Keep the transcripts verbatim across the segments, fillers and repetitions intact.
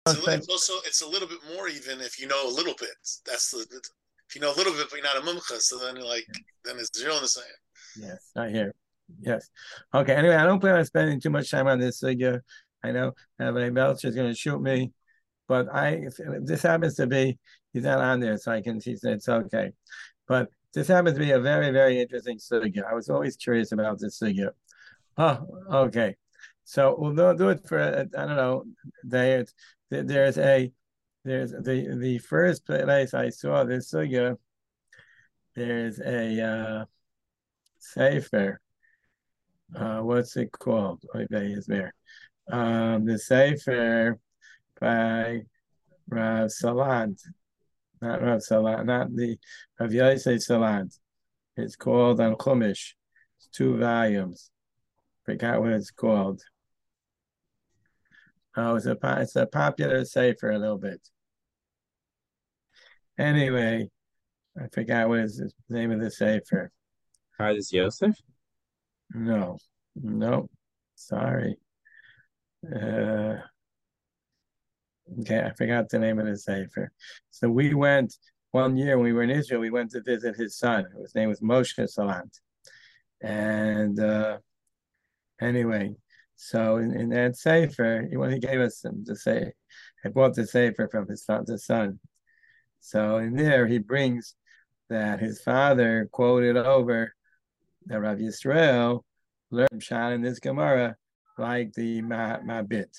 It's, a, it's also it's a little bit more even if you know a little bit. That's the if you know a little bit, but you're not a mumcha. So then you're like then it's zero in the same. Yes, I hear. Yes. Okay. Anyway, I don't plan on spending too much time on this figure. I know Rabbi Belcher is going to shoot me, but I if, if this happens to be he's not on there, so I can see it's okay. But this happens to be a very very interesting figure. I was always curious about this figure. Oh, okay. So we'll do, do it for I don't know. There's there's a there's the the first place I saw this figure. There's a uh, sefer. Uh, what's it called? Okay, is there? Um, the sefer by Rav Salant, not Rav Salant, not the Rav Yosef Salant. It's called on Chumash. It's two volumes. Forgot what it's called. Oh, it's a it's a popular sefer a little bit. Anyway, I forgot what is the name of the sefer. Pardes Yosef? No, no, sorry. Uh, okay, I forgot the name of the sefer. So we went one year when we were in Israel. We went to visit his son. His name was Moshe Salant, and uh, anyway, so in, in that sefer, when he gave us some to say, I bought the sefer from his father's son. So in there, he brings that his father quoted over that Rav Yisrael learned Pshat in this Gemara like the Mabit.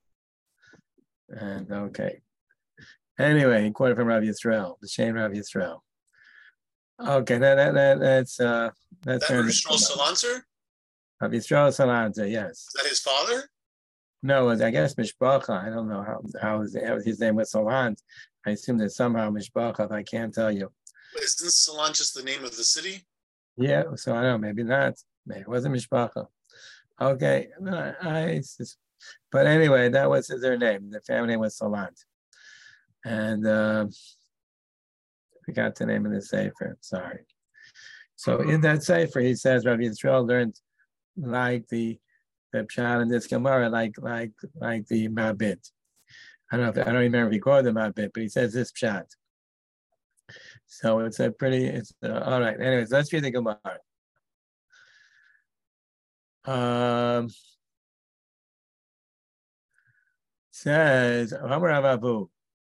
And okay. Anyway, he quoted from Rav Yisrael, the Shane Rav Yisrael. Okay, that, that, that that's uh that's that Rav Yisrael Salanter? Rav Yisrael Salanter, yes. Is that his father? No, I guess Mishpacha. I don't know how how his, how his name was Salant. I assume that somehow Mishpacha, I can't tell you. But isn't Salant just the name of the city? Yeah, so I don't know, maybe not. Maybe it wasn't Mishpacha. Okay, I, I but anyway, that was their name. The family name was Salant. And uh, I forgot the name of the sefer. Sorry. So in that sefer, he says Rabbi Yisrael learned like the the Pshat in this Gemara, like like like the Mabit. I don't know. If, I don't remember if he called the Mabit, but he says this Pshat. So it's a pretty. It's uh, all right. Anyways, let's read the Gemara. Um, says Amar Ababu.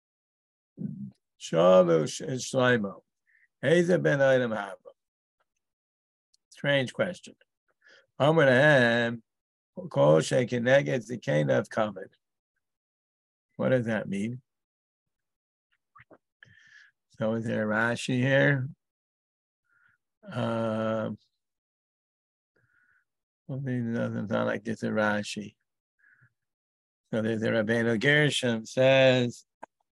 Shalosh and Shlomo. Heza ben Adam Haba. Strange question. Amar Lahem. Kol shekineged zikena of kavod. What does that mean? So is there a Rashi here? Um, something doesn't sound like it's a Rashi. So there's a Rabbeinu Gershom says.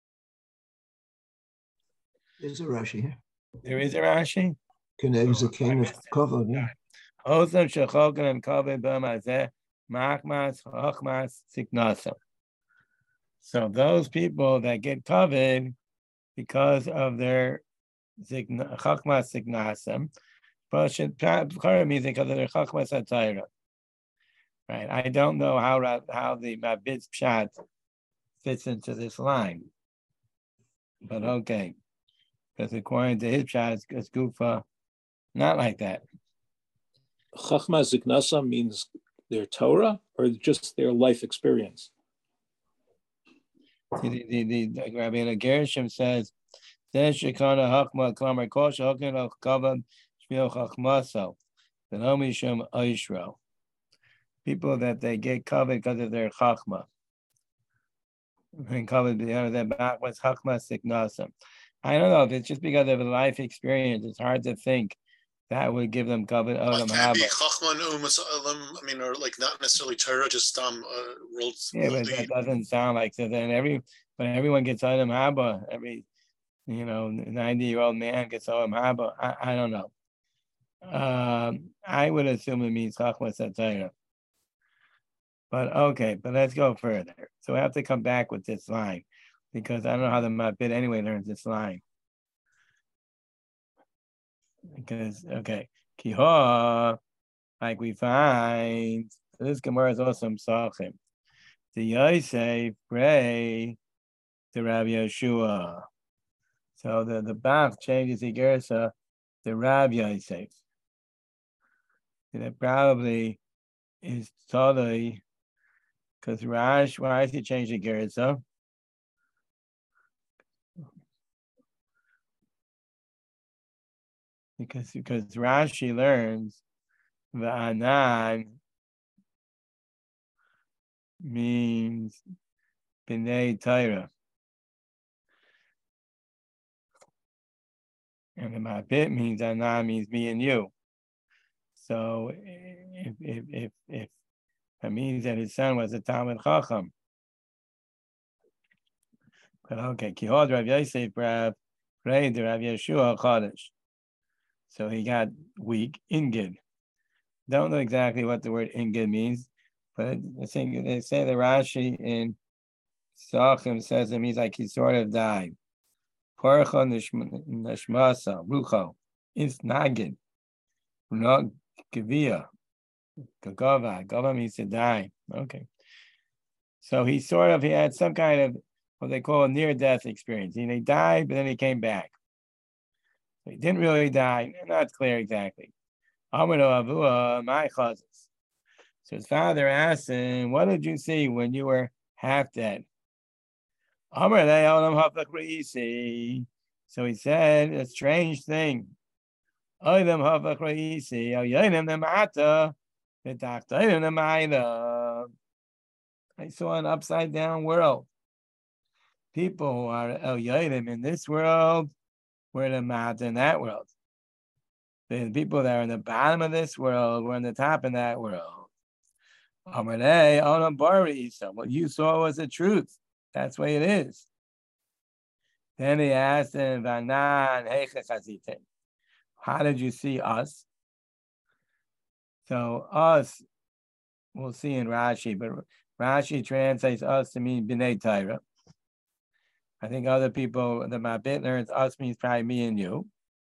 There's a Rashi here. There is a Rashi? Keneged zikena of kavod, yeah. Osam shechokan and kavod b'mazeh machmas chachmas siknasa. So those people that get covered because of their chachmas signasam, but means because of their chachmas atayra. Right. I don't know how how the Mabit's pshat fits into this line, but okay, because according to his pshat, it's gufa, not like that. Chachmas signasam means their Torah or just their life experience. The, the, the, the Rabbi Gershom says, Shekana Hakma Klamar Kosh Hakan Kavad Shmil Chachmaso, the Nomishum Aishro. People that they get covered because of their Chachma. And covered because their back was Chachma Siknasam. I don't know if it's just because of a life experience, it's hard to think that would give them covered Odom Haba. I mean, or like not necessarily Torah, just um, uh, world. Yeah, but that doesn't sound like so. Then every when everyone gets Odom Haba, every you know ninety year old man gets Odom Haba. I, I don't know. Um, I would assume it means Chachma Satayra. But okay, but let's go further. So we have to come back with this line because I don't know how the Mabit anyway learns this line. Because okay, Kiha, like we find, so this Gemara is also Psachim. The Yosef Bray the Rabbi Yeshua. So the, the Bach changes the Gersa to Rabbi Yosef. That probably is totally because Rash, why does he change the Gersa? Because because Rashi learns the Anan means B'nai Torah. And the Mabit means Anan means me and you. So if if if if that means that his son was a Talmid Chacham. But okay, Kihod Rav Yosef Rav prayed to Rav Yeshua Chodesh. So he got weak, ingid. Don't know exactly what the word ingid means, but I think they say the Rashi in Sachim says it means like he sort of died. Porcha nishmasa rucho is nagid, not gavia, gagava. Gava means to die. Okay, so he sort of he had some kind of what they call a near-death experience. He, he died, but then he came back. So he didn't really die. Not clear exactly. So his father asked him, "What did you see when you were half dead?" So he said, "A strange thing. I saw an upside down world. People who are El Yodim in this world were the Mata in that world. The people that are in the bottom of this world were on the top in that world. So what you saw was the truth. That's the way it is." Then he asked him, "How did you see us?" So us, we'll see in Rashi, but Rashi translates us to mean B'nai Torah. I think other people, the Mabit learns us means probably me and you.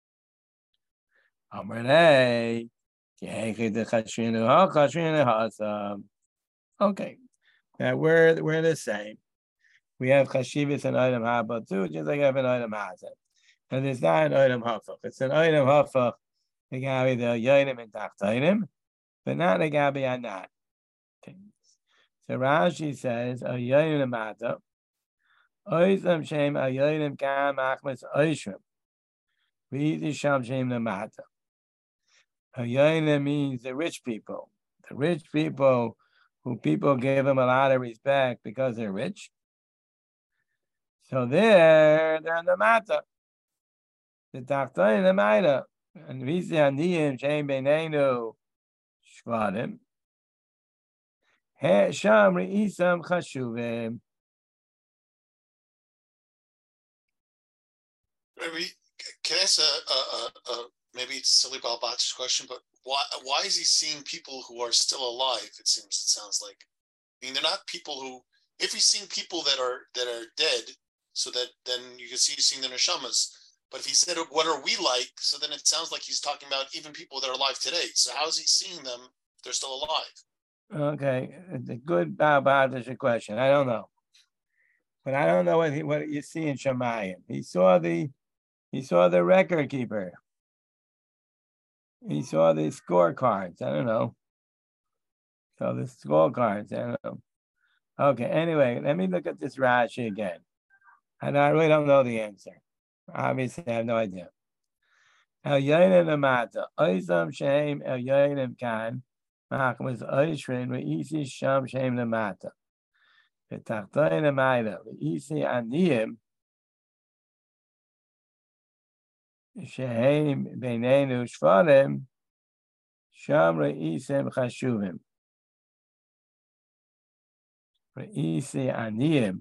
Okay, now we're, we're the same. We have chashivas and item haba too, just like I have an item hazet. And it's not an item hafach. It's an item hafach. The gabi the yodim and tachtainim, but not the gabi anat. Okay. So Rashi says a yodim mata. Oisam shem a yodim kam achmas oishrim. Read sham shem namata. A yodim means the rich people. The rich people who people give them a lot of respect because they're rich. So there, they're in the mata. The tachtoin the maida. And visi aniyim shein beinenu shvadim. He sham reisam chashuvim. Maybe can I ask a, a, a, a maybe it's silly Balbat's question, but why why is he seeing people who are still alive? It seems it sounds like. I mean, they're not people who. If he's seeing people that are that are dead. So that then you can see he's seeing the neshamas. But if he said, "What are we like?" So then it sounds like he's talking about even people that are alive today. So how is he seeing them if they're still alive? Okay, it's a good Balbatish question. I don't know, but I don't know what he, what you see in Shemayim. He saw the he saw the record keeper. He saw the scorecards. I don't know. So the scorecards. I don't know. Okay. Anyway, let me look at this Rashi again. And I really don't know the answer. Obviously, I have no idea. El Yonim Amata, Oizam Shem El Yonim Kan, Machmas Oishrin, Reisi Sham Shem Namata. Petachtoin Amaida, Reisi Aniyim, Shehem Beinenu Shvadim, Sham Reisim Chashuvim. Reisi Aniyim.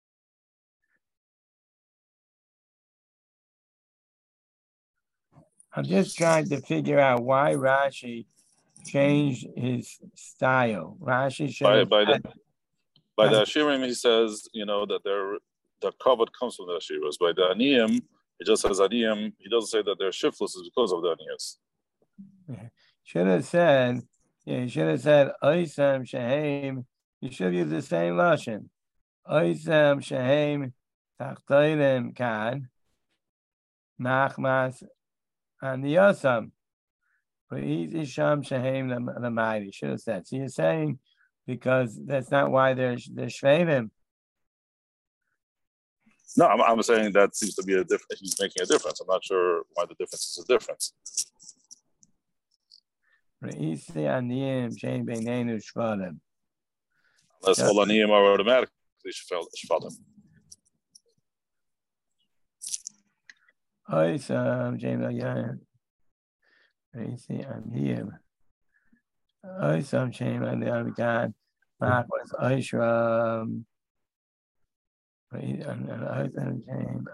I'm just trying to figure out why Rashi changed his style. Rashi should by, by the by the Ashirim, he says, you know, that they're the covet comes from the Ashiras. By the Aniyim, he just says Aniyim. He doesn't say that they're shiftless is because of the Aniyas. Should have said, yeah, he should have said Oisam Shehem. You should use the same lashon. Oisam Shehem Tachtoinim kan machmas aniyosam. But isham shehem l'mayri. Should have said. So you're saying because that's not why they're they're shvevim. No, I'm, I'm saying that seems to be a difference. He's making a difference. I'm not sure why the difference is a difference. Unless all aniyim are automatically shvalim. Oisam James Ayayan. Raisi Aniyim. Oisam James Ayayan. God. Mark was Oishram. Oisam James.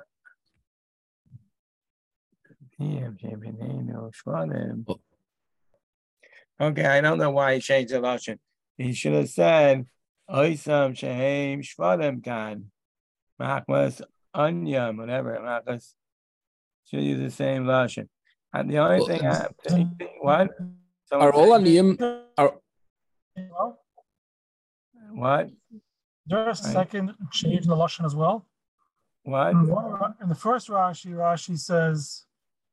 Aniyim James Benenu Shvalim. Okay, I don't know why he changed the lashon. He should have said Oisam Shehem Shvalim Kan. Mark was Anyam, whatever. Mark was. Should use the same lashon. And the only well, thing I'm thinking, what? Someone are all aniyim? Are what? There's a second change in the lashon as well. What? In, one, in the first Rashi, Rashi says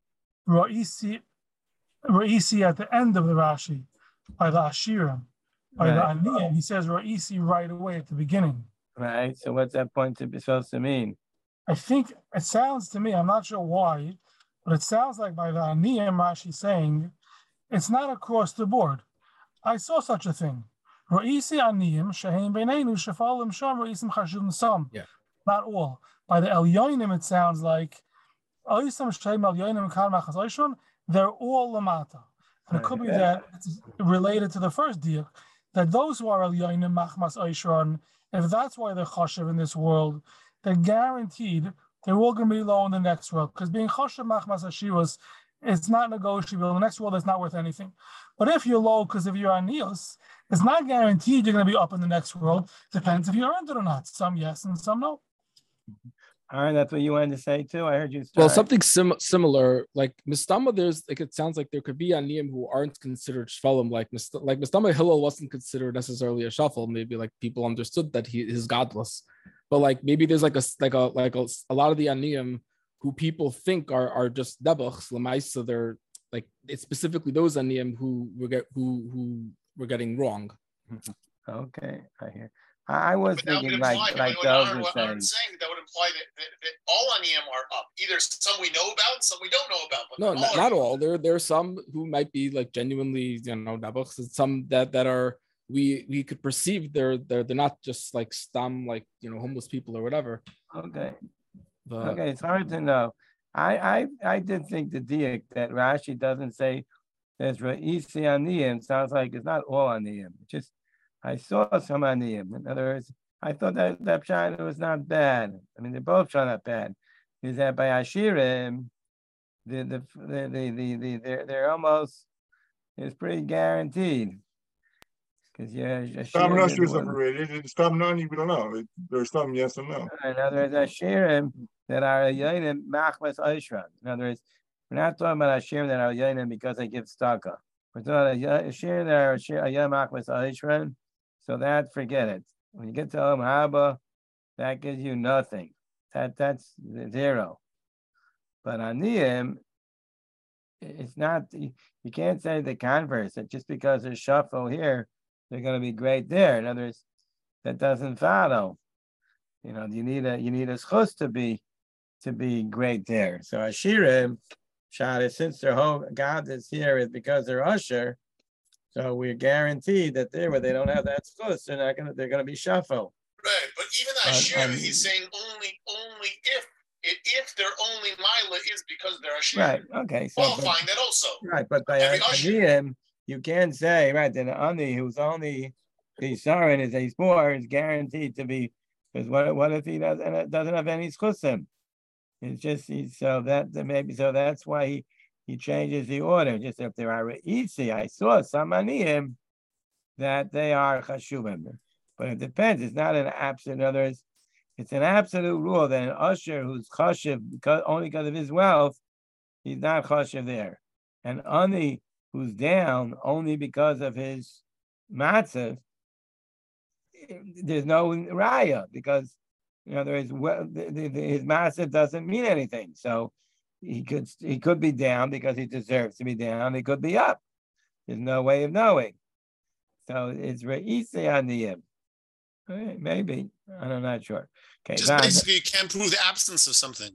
Ra'isi, Ra'isi at the end of the Rashi by the Ashirim. By right. the aniyim, he says Ra'isi right away at the beginning. Right. So what's that point to be supposed to mean? I think it sounds to me, I'm not sure why, but it sounds like by the Aniyim Rashi saying it's not across the board. I saw such a thing. Ra'isi Aniyim, Shehem Beinenu, Shefalim Sham, Ra'isim Chashuvim Sam. Yeah. Not all. By the Elyonim, it sounds like Oisam Shehem Elyonim Kan Machas Oishon, they're all Lamata. And it could be that it's related to the first diuk, that those who are Elyonim Machmas Oishon, if that's why they're Chashuv in this world, they're guaranteed they're all going to be low in the next world, because being chashav machmas ashiros, it's not negotiable. In the next world, it's not worth anything. But if you're low because of your anios, it's not guaranteed you're going to be up in the next world. Depends if you're earned it or not. Some yes and some no. All right, that's what you wanted to say too. I heard you start. Well, something sim- similar, like Mistama, there's like it sounds like there could be aniyim who aren't considered shvalim, like Mist- like Mistama Hillel wasn't considered necessarily a shafal. Maybe like people understood that he is godless. But like maybe there's like a like a like a, a lot of the aniyim who people think are are just debuchs lemaisa. They're like it's specifically those aniyim who were get who who were getting wrong. Okay, I hear. I was but thinking like like like Doug was saying. I'm saying that would imply that, that, that all aniyim are up. Either some we know about, and some we don't know about. But no, all not, not all. There there are some who might be like genuinely you know debuchs, and some that that are. We we could perceive they're they're they're not just like stam like you know homeless people or whatever. Okay, but, okay, it's hard to know. I I I did think the diak that Rashi doesn't say there's Ra'isi Aniyim sounds like it's not all Aniyim. Just I saw some Aniyim. In other words, I thought that that pshat was not bad. I mean, they're both not bad. Is that by Ashirim, the the the the the, the they're they're almost it's pretty guaranteed. Because yeah, some nurseries overrated. Some none we don't know. There's some yes and no. In other words, Ashirim that are Yonim Machmas Oishran. In other words, we're not talking about Ashirim that are Yonim because they give staka. We're talking about Ashirim that are Yonim Machmas Oishran. So that forget it. When you get to Olam Haba, that gives you nothing. That that's zero. But Aniyim, it's not. You can't say the converse. That just because there's shuffle here, they're going to be great there. In other words, that doesn't follow. You know, you need a you need a schus to be to be great there. So Ashirim, Shada, since their whole God is here is because they're usher, so we're guaranteed that there where they don't have that schus, they're not gonna they're gonna be shuffle. Right, but even Ashirim, um, um, he's saying only only if if their only mila is because they're Ashirim. Right. Okay. So I'll find that also. Right, but by Ashirim, you can't say right that an ani who's only the Sarin is a spore is guaranteed to be because what what if he doesn't doesn't have any schusim? It's just he's so that maybe so that's why he he changes the order. Just if there are easy, I saw some aniyim that they are chashuvim, but it depends. It's not an absolute. In other words, it's an absolute rule that an usher who's chashuv because only because of his wealth, he's not chashuv there, and ani who's down only because of his matzav, there's no raya because In other words, well, the, the, the, his master doesn't mean anything. So he could he could be down because he deserves to be down. He could be up. There's no way of knowing. So it's Re'ise Aniyim. Maybe. I'm not sure. Okay. Just Don, basically you can't prove the absence of something.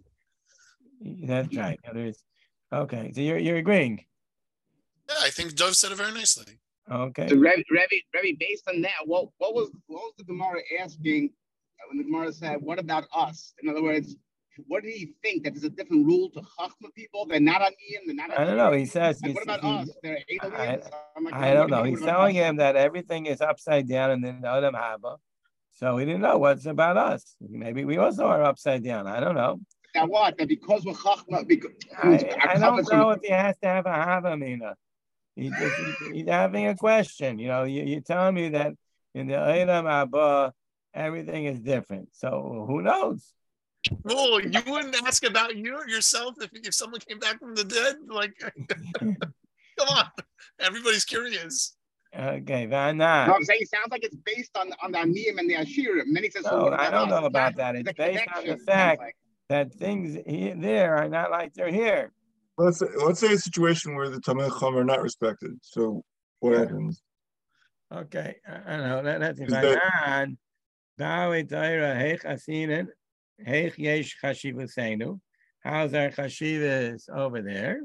that's right. There's, okay. So you're you're agreeing. Yeah, I think Dov said it very nicely. Okay. So Rebbe, Rebbe, Rebbe, based on that, what what was what was the Gemara asking when the Gemara said, "What about us?" In other words, what did he think that there's a different rule to Chachma people? They're not Aniyim. They're not. I don't know. He says. Like, what about he, us? They're I, like, I don't know. He's telling him that everything is upside down in the Odom Haba. So he didn't know what's about us. Maybe we also are upside down. I don't know. That what? That because we're Chachma. Because I, I don't know if he has to have a Hava Mina. He just, he, he's having a question. You know, you, you're telling me that in the Odom Haba, everything is different. So who knows? Well, you wouldn't ask about you yourself if, if someone came back from the dead? Like, come on. Everybody's curious. Okay, Van Naan. No, I'm saying it sounds like it's based on, on the Aniyim and the Ashirim. And then he says, No, so I don't us? know about that. It's based on the fact like. that things here, there are not like they're here. Let's say, let's say a situation where the Tamei Chacham are not respected. So what happens? Okay, I, I don't know. That, that's Is that- Van Naan. Heich asinen, heich yesh chashivusenu. How's our chashivas over there?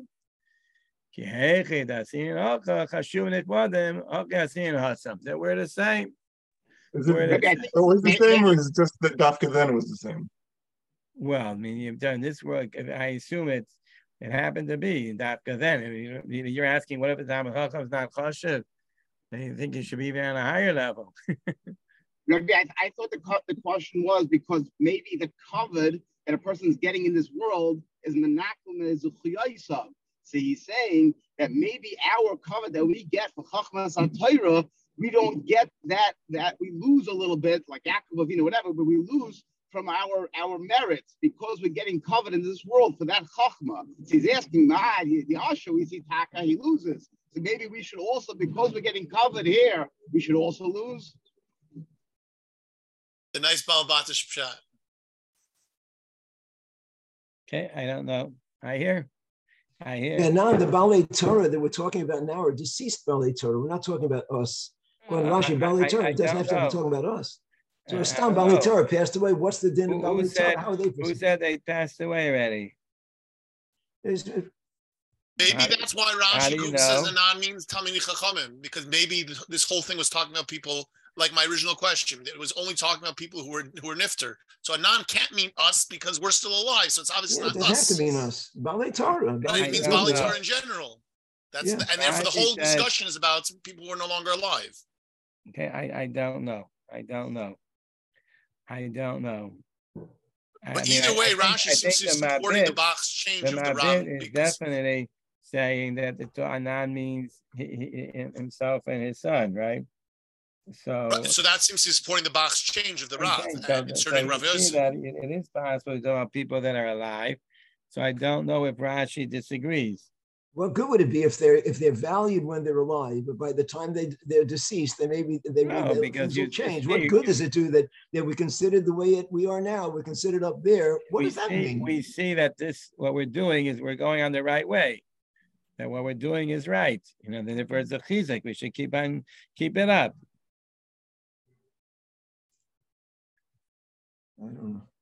Ki heichi dasin ocha chashuv nitwadem ocha asin hasam. That we're the same. Is it, We're it the, was the same, or is it just that Dafka then was the same? well, I mean, you've done this work. I assume it's it happened to be Dafka then. I mean, you're asking what if the Talmid Chacham is not chashuv? They think it should be even on a higher level. Maybe I, I thought the the question was because maybe the covered that a person's getting in this world is menakum is zuchiyaysav. So he's saying that maybe our cover that we get for Chachmas HaTorah, we don't get that, that we lose a little bit, like Yaakov Avinu, whatever, but we lose from our, our merits because we're getting covered in this world for that Chachma. So he's asking, nah, the, the Asher, we see Taka, he loses. So maybe we should also, because we're getting covered here, we should also lose. The nice Balabatish shot. Okay, I don't know. I hear. I hear. And now the Balei Torah that we're talking about now are deceased Balei Torah. We're not talking about us. Well, Rashi, Balei Torah, it doesn't have to be talking about us. So Uh, it's Stam Balei Torah passed away. What's the din of Who, who Balei said, Torah? How are they? who said they passed away already? It's, Maybe How do- that's why how Rashi do you Group says know? Anan means Talmidei Chachamim, because maybe th- this whole thing was talking about people, like my original question, it was only talking about people who were who were nifter. So Anan can't mean us because we're still alive, so it's obviously yeah, it not doesn't us. have to mean us. Balei Torah. No, Balei it means I Torah. don't Bali know. Torah in general. That's Yeah. the, and therefore the Rashi whole says- discussion is about people who are no longer alive. Okay, I, I don't know. I don't know. I don't know. I But mean, either I- way, I think- Rashi I seems think to be the supporting the Mabit- box change The of the Mabit Ram. is Because definitely saying that the Anan means he, he, himself and his son, right? So, Right, so that seems to be supporting the box change of the Rav, okay, and so, so inserting you Rav see Yosef. that it, it is possible to talk about people that are alive. So I don't know if Rashi disagrees. What good would it be if they're if they're valued when they're alive, but by the time they they're deceased, they maybe they No, maybe because things will you- change. you What see- good does it do that that we considered the way it we are now? We're considered up there. What we does that see, mean? We see that this, what we're doing is we're going on the right way. That what we're doing is right. You know, then if there's a chizuk, we should keep on, keep it up. I don't know.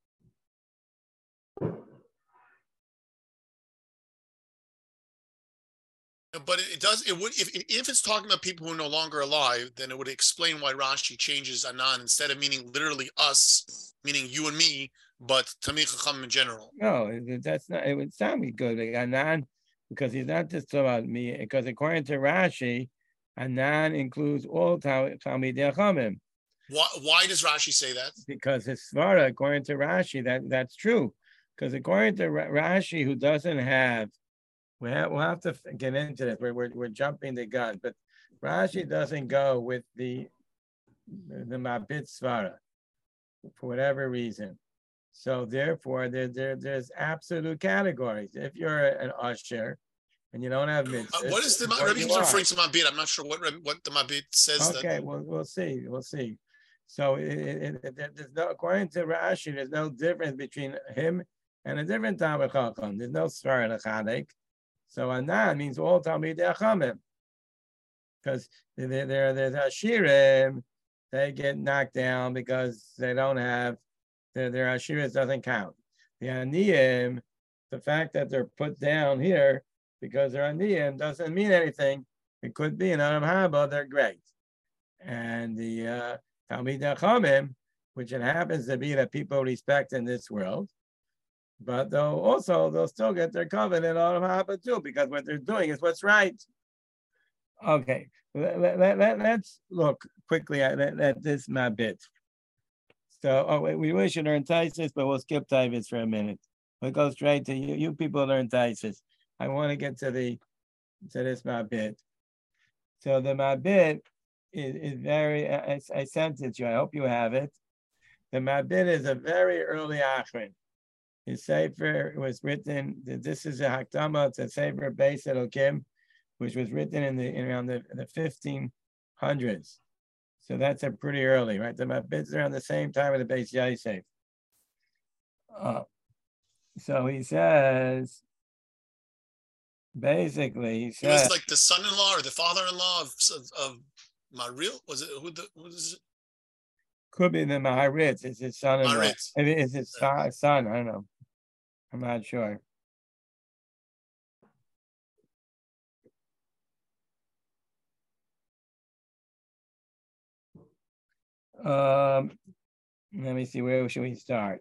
But it, it does. It would if if it's talking about people who are no longer alive, then it would explain why Rashi changes Anan instead of meaning literally us, meaning you and me, but Talmidei Chacham in general. No, it- that's not, it would sound me good. Like Anan, because he's not just about me, because according to Rashi, Anan includes all Tal- Talmidei Chachamim. Why why does Rashi say that? Because his svara, according to Rashi, that that's true. Because according to Ra- Rashi, who doesn't have, we have, we'll have to f- get into this. We're, we're we're jumping the gun, but Rashi doesn't go with the the, the Mabit svara for whatever reason. So therefore, there, there there's absolute categories. If you're an usher and you don't have Uh, mitzvahs, what is the what Rebbe you keeps are. referring to Mabit? I'm not sure what Reb- what the Mabit says. Okay, That well, we'll see. We'll see. So it, it, it, there's no, according to Rashi, there's no difference between him and a different Talmid Chacham. There's no Svar Lechadek. So Anan means all Talmidei Chachamim. Because they're, they're, there's Ashirim, they get knocked down because they don't have, their, their Ashiris doesn't count. The Aniyim, the fact that they're put down here because they're Aniyim doesn't mean anything. It could be an Adam Haba, they're great. And the uh, Talmidei Chachamim, which it happens to be that people respect in this world, but they'll also, they'll still get their covenant Adam Haba too, because what they're doing is what's right. Okay, let, let, let, let's look quickly at, at, at this Mabit. So, oh, wait, we really should learn Taisus, but we'll skip Taisus for a minute. We'll go straight to you. You people learn Taisus. I want to get to the to this Mabit. So the Mabit is, is very, I, I sent it to you. I hope you have it. The Mabit is a very early Achron. His Sefer was written, this is a Hakdama to Sefer Beis Elokim, which was written in the in around the, the fifteen hundreds. So that's a pretty early, right? The Mabit's around the same time with the Beis Yosef. Uh, so he says, basically, he says, He was like the son-in-law or the father-in-law of of, of Maril. Was it who the who is it? Could be the Maharitz. It's his son-in-law. Maharitz. Maybe it's his son, son. I don't know. I'm not sure. Um, let me see. Where should we start?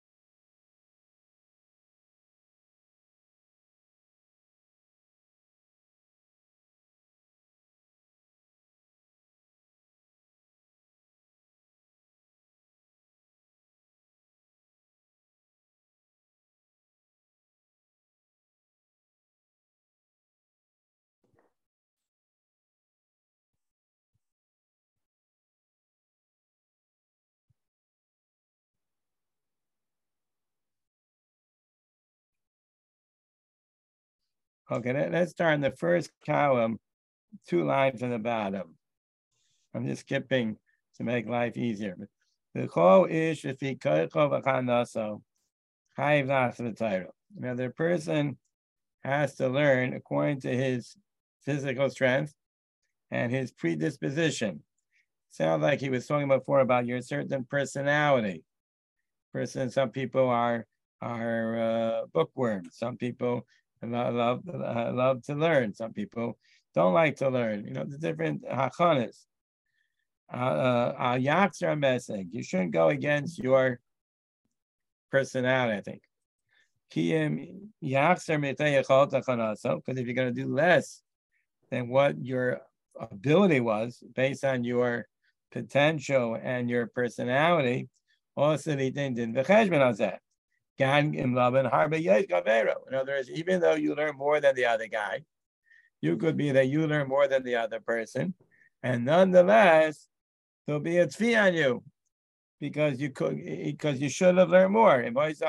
Okay, let, let's start in the first column, two lines in the bottom. I'm just skipping to make life easier. The chol ish lefi koicho v'chanaso chayiv nachas v'Torah. Now, the person has to learn according to his physical strength and his predisposition. Sounds like he was talking before about your certain personality. Person, some people are are uh, bookworms. Some people love love, uh, love to learn. Some people don't like to learn. You know, the different hachanas. Uh, uh, you shouldn't go against your personality, I think. Because if you're going to do less than what your ability was based on your potential and your personality, also they didn't in the in other words, even though you learn more than the other guy, you could be that you learn more than the other person, and nonetheless, there'll be a tzvi on you because you could because you should have learned more.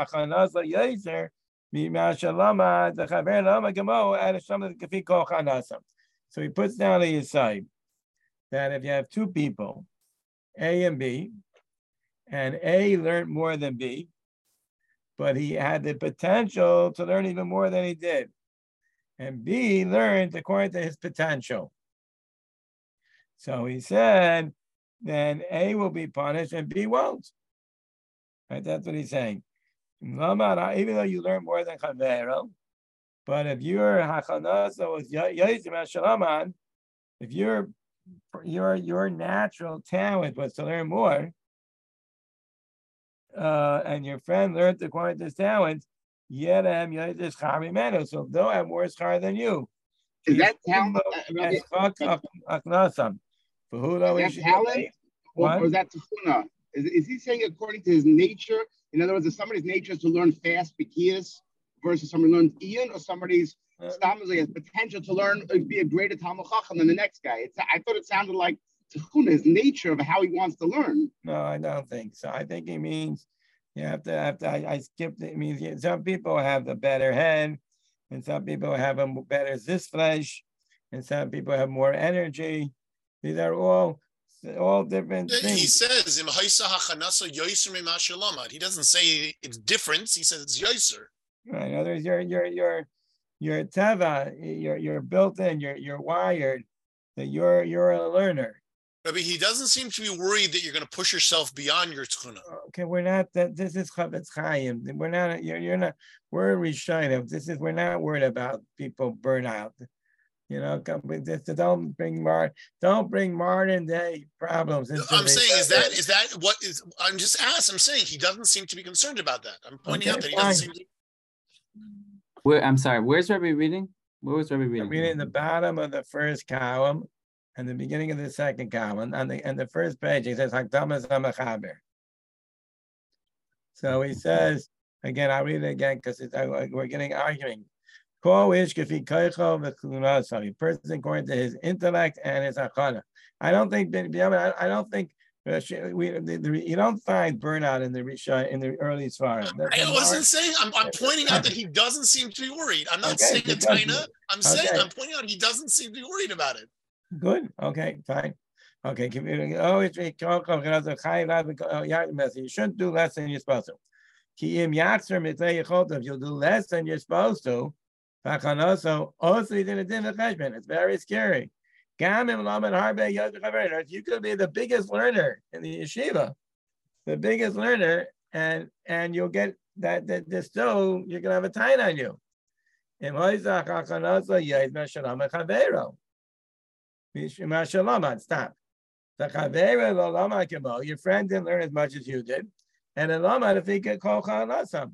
So he puts down on his side that if you have two people, A and B, and A learned more than B, but he had the potential to learn even more than he did, and B learned according to his potential. So he said, then A will be punished and B won't. Right? That's what he's saying. Even though you learn more than Chavero, but if your hachanasa was Yaisim Shalaman, if your your your natural talent was to learn more, uh, and your friend learned according to his talent, Yedem Yaisim Charimenu, so they'll have more schar than you. Is that talent? Is that talent, or, or is that tefuna? Is, is he saying according to his nature? In other words, is somebody's nature to learn fast bikiyas versus somebody learns iyon, or somebody's uh, has potential to learn uh, be a greater Talmud Chacham than the next guy? It's, I thought it sounded like tefuna, his nature of how he wants to learn. No, I don't think so. I think he means you have to have to. I, I skipped it. It means some people have the better head, and some people have a better zis flesh, and some people have more energy. These are all all different He things. says, "Im haisa hachanasa yoser mimasher lamad." He doesn't say it's different. He says it's yoser. Right. In other words, you're you're you're you're teva. You're you're built in. You're you're wired that you're you're a learner. Rabbi, he doesn't seem to be worried that you're going to push yourself beyond your tchuna. Okay, we're not that. This is Chavetz Chaim. We're not. You're you're not. We're Rishonim. This is. We're not worried about people burn out. You know, come with this. Don't bring mar. Don't bring modern day problems into I'm the, saying, is that is that what is? I'm just asking. I'm saying he doesn't seem to be concerned about that. I'm pointing Okay, out that he fine. doesn't seem to. Where I'm sorry. Where's Rabbi reading? Where was Rabbi reading? I'm reading the bottom of the first column and the beginning of the second column. On the and the first page, he says Hakdamas HaMechaber. So he says again. I'll read it again because we're getting arguing. A person according to his intellect and his achana. I don't think. I don't think. We, the, the, you don't find burnout in the Risha in the early Svarim. I wasn't saying. I'm, I'm pointing out that he doesn't seem to be worried. I'm not okay, saying it's Taina. I'm saying okay. I'm pointing out he doesn't seem to be worried about it. Good. Okay. Fine. Okay. Oh, it's you shouldn't do less than you're supposed to. If you'll do less than you're supposed to, it's very scary. You could be the biggest learner in the yeshiva, the biggest learner, and and you'll get that that, that still you're gonna have a tie on you. Stop. Your friend didn't learn as much as you did, and if he could call chanasam,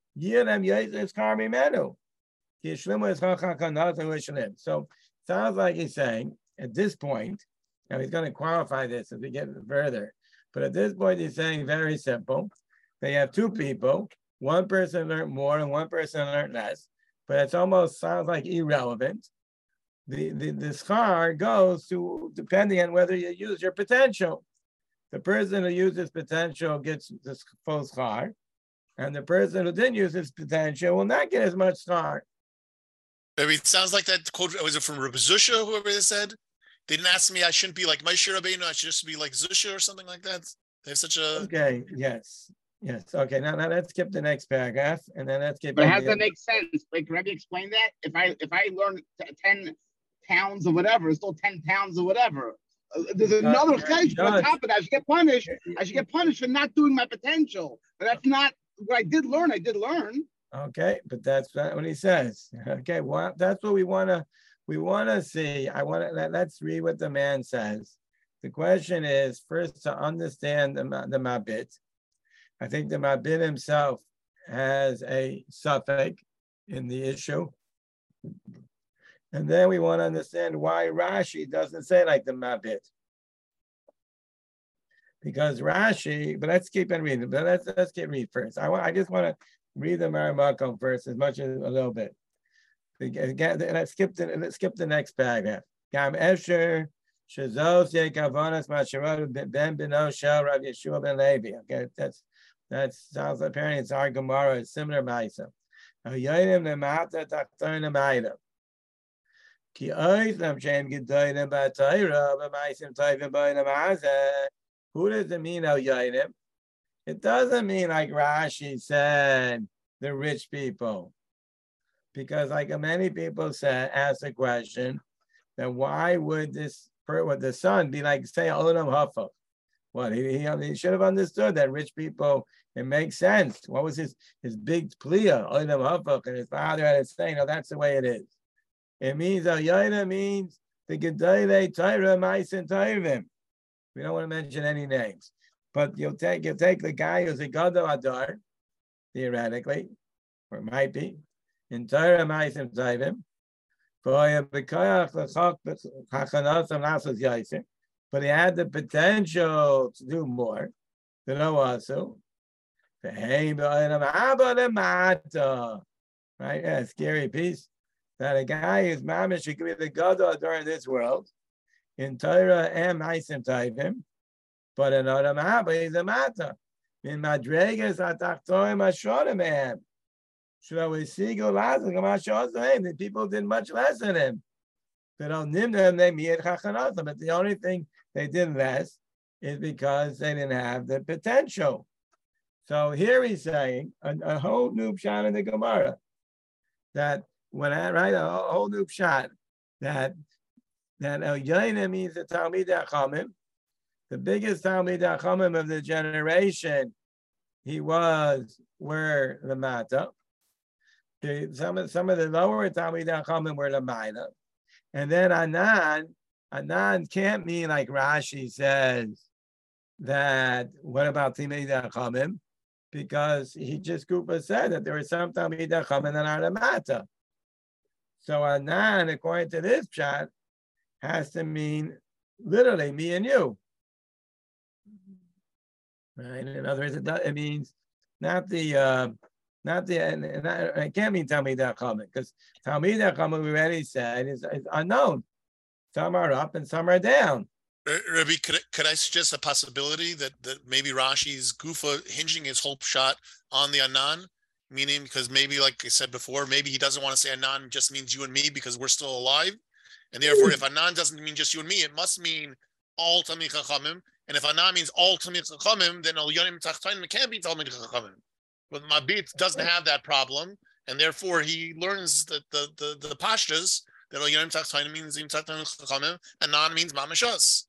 so sounds like he's saying at this point, now he's going to qualify this as we get further, but at this point he's saying very simple. They have two people, one person learned more and one person learned less, but it almost sounds like irrelevant. The, the, the schar goes to, depending on whether you use your potential. The person who uses potential gets the full schar, and the person who didn't use his potential will not get as much schar. Maybe it sounds like that quote. Was it from Rabbi Zusha, whoever they said? They didn't ask me. I shouldn't be like Moshe Rabbeinu. I should just be like Zusha or something like that. They have such a. Okay. Yes. Yes. Okay. Now, now let's skip the next paragraph, and then let's get. But how does that make sense? Like, Rabbi, explain that. If I if I learn ten pounds or whatever, it's still ten pounds or whatever. Uh, there's another uh, case on top of that. I should get punished. I should get punished for not doing my potential. But that's not what I did learn. I did learn. Okay, but that's not what he says. Okay, well, that's what we want to we want to see. I want to let, let's read what the man says. The question is first to understand the the Mabit. I think the Mabit himself has a suffix in the issue, and then we want to understand why Rashi doesn't say like the Mabit. Because Rashi, but let's keep on reading. But let's let's get read first. I want. I just want to read the Maramakom first, as much as a little bit. Again, let's skip the let's skip the next paragraph. Gam Esher Shazos Yekavonas Masharot Ben Beno Shel Rav Yeshua Ben Levi. Okay, that's that sounds apparently it's our Gemara. It's similar ma'isa. Hayonim Lemata Tachtonim Ma'ida. Ki Oislam Shem Gedoyim Ba'Torah B'Maisim Tovim B'Olam Hazeh. Who does it mean Hayonim? It doesn't mean like Rashi said, the rich people. Because like many people said, ask the question, then why would this, would the son be like, say, Olam Hafach? What, he, he, he should have understood that rich people, it makes sense. What was his, his big plia, Olam Hafach, and his father had to say, no, that's the way it is. It means, Hayonim means the Gedolei Torah Ma'asim Tovim. We don't want to mention any names. But you'll take you'll take the guy who's a Gadol Adar, theoretically, or it might be, in Torah Ma'asim Tovim, but he had the potential to do more. The no also. Right? Yeah, scary piece. That a guy who's mamish should be the Gadol Adar in this world, in Torah and Ma'asim Tovim. But in Adam Abba, he's a mata. In Madregas, Atachtoim Ashorim. Should we see go last? The people did much less than him. But the only thing they did less is because they didn't have the potential. So here he's saying a, a whole new pshat in the Gemara that when I write a whole new pshat that that El Yaina means the Talmid Chachamim, the biggest Talmid Chachamim of the generation. He was where the Mata. The, some of some of the lower Talmid Chachamim were the Maida. And then Anan, Anan can't mean like Rashi says that what about Talmid Chachamim? Because he just Kupa said that there were some Talmid Chachamim that are the Mata. So Anan, according to this chat, has to mean literally me and you. Right? In other words, it, does, it means not the uh, not the and, and I, it can't mean Talmid Chachamim because Talmid Chachamim we already said is, is unknown. Some are up and some are down. Rabbi, could I, could I suggest a possibility that, that maybe Rashi's Gufa hinging his whole shot on the Anan, meaning because maybe, like I said before, maybe he doesn't want to say Anan just means you and me because we're still alive, and therefore, if Anan doesn't mean just you and me, it must mean all Talmid Chachamim. And if Anan means all Talmid Chachamim, then Al Yonim Tachtainim can't be Talmid Chachamim. But Mabit doesn't have that problem, and therefore he learns that the the the pashtas that Al Yonim Tachtainim means Im Talmid Chachamim, Anan means Mamashas.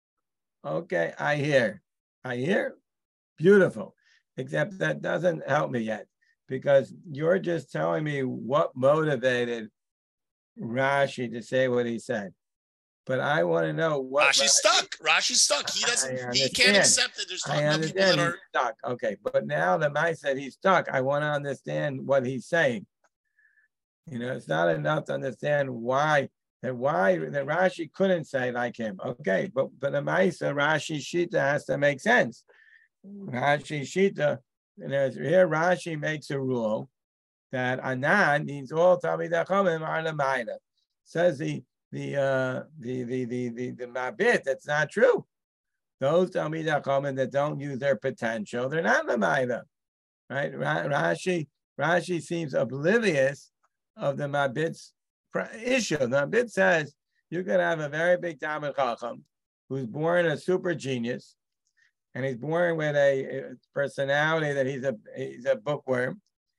Okay, I hear, I hear, beautiful. Except that doesn't help me yet because you're just telling me what motivated Rashi to say what he said. But I want to know what Rashi's Rashi, stuck. Rashi's stuck. He doesn't. He can't accept that there's talking about people that are stuck. Okay, but now that Mai said he's stuck, I want to understand what he's saying. You know, it's not enough to understand why that why that Rashi couldn't say like him. Okay, but but the Maisa Rashi Shita has to make sense. Rashi Shita, and here Rashi makes a rule that Anan means all Talmid Chachamim are Lamaida. Says the the uh the the the the, the Mabit, that's not true. Those Talmid Chachamim that don't use their potential, they're not Lamaida. Right? Rashi Rashi seems oblivious of the Mabit's issue. The Mabit says you could have a very big Talmid Chacham who's born a super genius, and he's born with a personality that he's a he's a bookworm.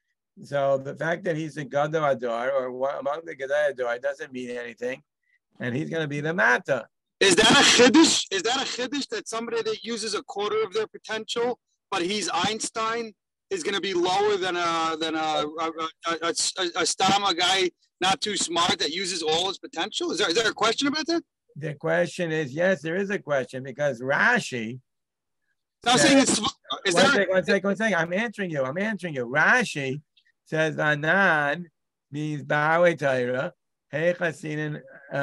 So the fact that he's a Gadol Ador or among the Gadol Ador doesn't mean anything, and he's going to be the Mata. Is that a chiddush? Is that a chiddush that somebody that uses a quarter of their potential, but he's Einstein, is going to be lower than a than a a, a, a, a Stama guy not too smart that uses all his potential? Is there is there a question about that? The question is yes, there is a question because Rashi. I'm saying it's. Is one there? Second, one second, one second. I'm answering you. I'm answering you. Rashi says Anan means Ba'awei Torah. Hey Chasinin,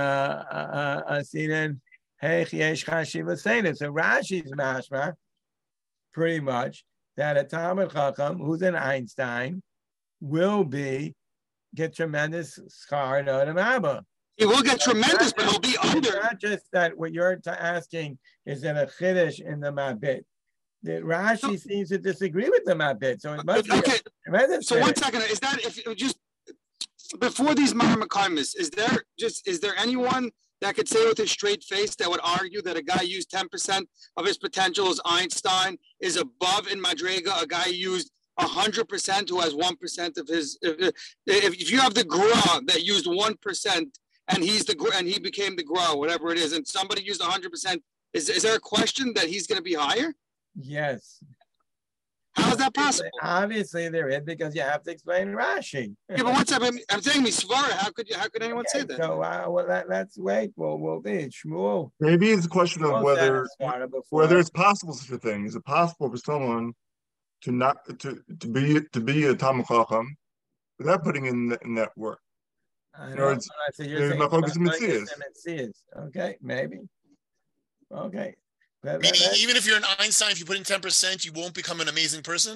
Asinin, Hey Chiesh Chashiva Seder. So Rashi's mashma, pretty much, that a Talmid Chacham who's an Einstein will be get tremendous schar in Odom Abba. He will get tremendous, but he'll be under. It's not just that what you're t- asking is that a chiddush in the Mabit. The Rashi no. seems to disagree with the Mabit, so it must okay. be tremendous. So one second, is that if just before these Maramakamis, is there just is there anyone that could say with a straight face that would argue that a guy used ten percent of his potential as Einstein is above in Madrega a guy used one hundred percent who has one percent of his, if, if you have the Gra that used one percent and he's the and he became the Gra, whatever it is, and somebody used one hundred percent, is, is there a question that he's going to be higher? Yes. How is that possible? Obviously there is, because you have to explain Rashi. Yeah, but what's up? I'm, I'm saying Misvara, how could you, how could anyone okay, say that? So uh, well, let, let's wait. We'll, we'll be Shmuel. Maybe it's a question of whether whether it's possible such a thing. Is it possible for someone to not to to be to be a Talmid Chacham without putting in, in that work? I know. Right, so you're saying Metzias. Okay, maybe. Okay. That, Meaning, that, even if you're an Einstein, if you put in ten percent, you won't become an amazing person?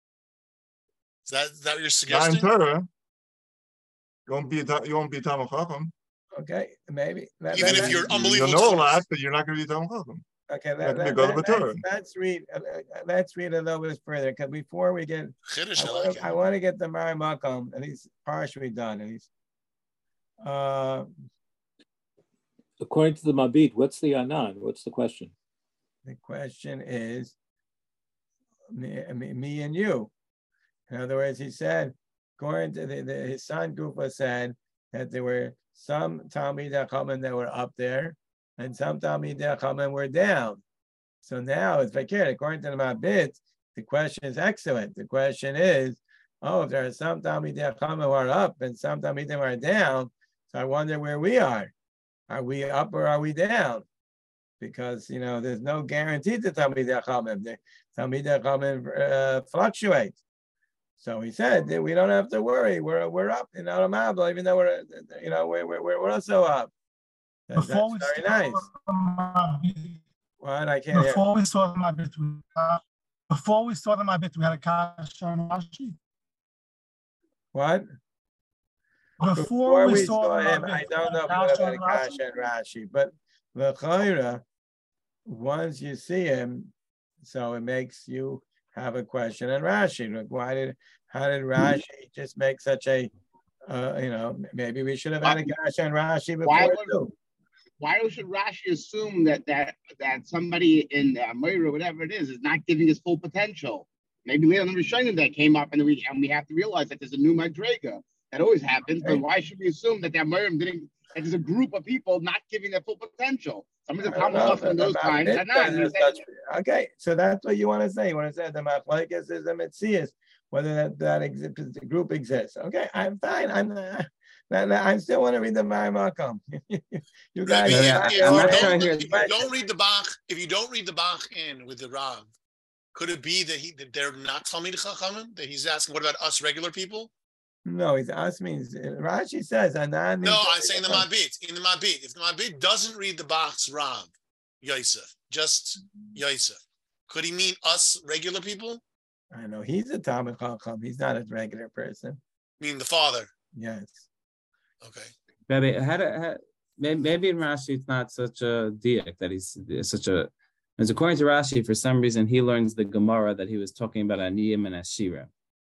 Is that, is that what you're suggesting? Not in Torah. You won't be a, you won't be a Talmid Chacham. Okay, maybe. That, even that, if you're that, unbelievable. You know a lot, but you're not going to be a Talmid Chacham. Okay, that, that, that, let's, let's read. Uh, let's read a little bit further, because before we get, Chiddush, I, I, want, like I want to get the Mari Makom, and he's partially done, and he's. Uh, According to the Mabit, what's the Anan? What's the question? The question is me, me, me and you. In other words, he said, according to the, the, his son Gufa said that there were some Talmidei Chachamim that were up there and some Talmidei Chachamim were down. So now it's fakir. According to the Mabit, the question is excellent. The question is, oh, if there are some Talmidei Chachamim who are up and some Talmidim who are down, so I wonder where we are. Are we up or are we down? Because, you know, there's no guarantee to Talmidei Chachamim. The Talmidei Chachamim uh, fluctuate. So he said that we don't have to worry. We're we're up in Aram Abba, even though we're, you know, we're we're, we're also up. That, that's very nice. What? I can't Before hear. we saw the Mabit, we uh, before we saw the Mabit, we had a Kasha and Rashi. What? Before, Before we, we saw, saw the him, Mabit, I don't know if Kasha we have and a Kasha and Rashi, but L'chaira, once you see him, so it makes you have a question and Rashi. Like, why did, how did Rashi just make such a, uh, you know, maybe we should have had a Kasha and Rashi before Why would, too. why should Rashi assume that that that somebody in the Amir or whatever it is is not giving his full potential? Maybe later on the Rishonim that came up, and we and we have to realize that there's a new Madrega. That always happens, but why should we assume that the Amirim didn't? That there's a group of people not giving their full potential. Some of the comments in those times are not. Okay, so that's what you want to say. You want to say the Machlekes is a Metzias, whether that that exi- the group exists. Okay, I'm fine. I'm. Uh, I still want to read the Ma'amakom. You guys, Maybe are if, if, not- you I don't, wanna hear if the you question. don't read the Bach, if you don't read the Bach in with the Rav, could it be that he that they're not Talmidei Chachamim? That he's asking, what about us regular people? No, it's us means Rashi says Anan. No, I'm saying the Mabit. In the Mabit, if the Mabit doesn't read the Bach's Rav, Yosef, just Yosef, could he mean us regular people? I know he's a Talmid Chacham. He's not a regular person. Mean the father. Yes. Okay. Maybe had a, maybe in Rashi it's not such a diak that he's such a. As according to Rashi, for some reason he learns the Gemara that he was talking about Aniyim and Ashira.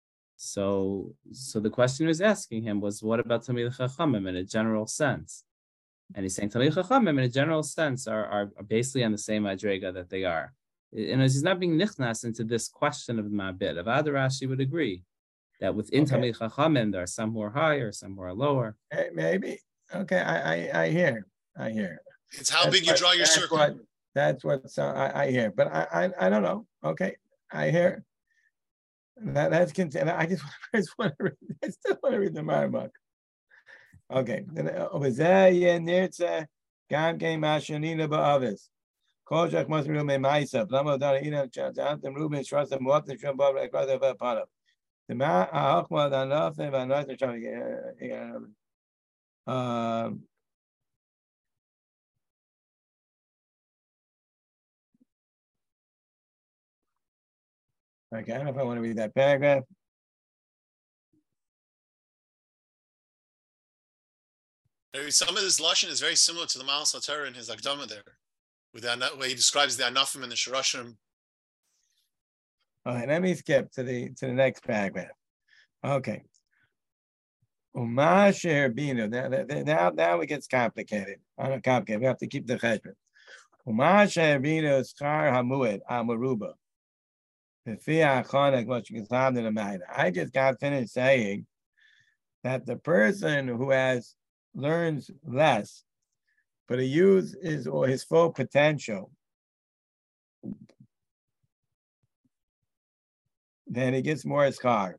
So, so the question he was asking him was, what about Talmidei Chachamim in a general sense? And he's saying Talmidei Chachamim in a general sense are, are, are basically on the same adrega that they are. And he's not being nichnas into this question of Ma'abit. Avad Rashi would agree that within okay. Talmidei Chachamim there are some who are higher, some who are lower. Hey, maybe. Okay, I, I I hear, I hear. It's how that's big you what, draw your that's circle. What, that's what so I, I hear, but I, I I don't know. Okay, I hear. That, that's content. I just, I just want to read. I still want to read the Marbach. Okay. Over there, yeah, near to Gam game Mashanina Ba'avis. Kojak must be Rume Maisa. Lamo Dana Ina Chantam Ruben Trust and what the Trumbo like rather of a part of the Ma Ahma than nothing but nothing trying to get. Um, Okay, I don't know if I want to read that paragraph. Maybe some of this lashon is very similar to the Maal Sater in his Akdama there, with the way he describes the Anafim and the Shirashim. All right, let me skip to the to the next paragraph. Okay. Now, now, now it gets complicated. I don't complicated. We have to keep the cheshbon. I just got finished saying that the person who has learns less, but he uses or his full potential, then he gets more schar.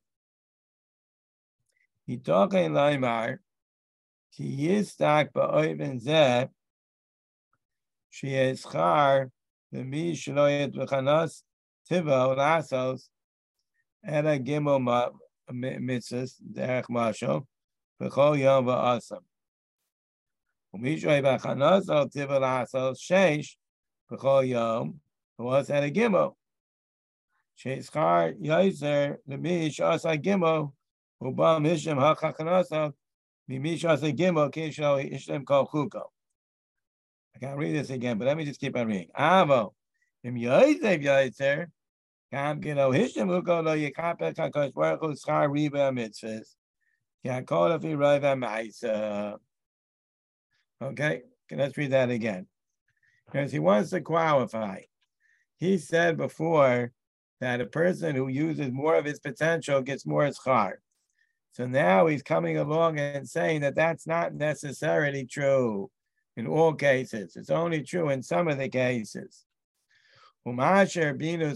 He talking Laimar, he is stuck by Oiven Zeh, she is schar, the me shloyet v'chanos. Tivo Lasos and a Gimel Mitzvahs Derech Mashal B'chol Yom V'Asam. U'mishoy B'Chanos Tivo Lasos Sheish B'chol Yom was at a Gimel. Sheischar Yoser L'Mish Asa Gimel U'ba Mishem HaChachanos Mimish Asa Gimel Kisho Ishlem Kol Chuko. I can't read this again, but let me just keep on reading. Avo Im Yoser Yoser Kam Gino Hishem Uko Lo Yekapel Kakosh Baruch Hu Schar Riba Mitzvahs. Yakol Afi Rova Ma'isa. Okay, let's read that again. Because he wants to qualify. He said before that a person who uses more of his potential gets more schar. So now he's coming along and saying that that's not necessarily true in all cases. It's only true in some of the cases. That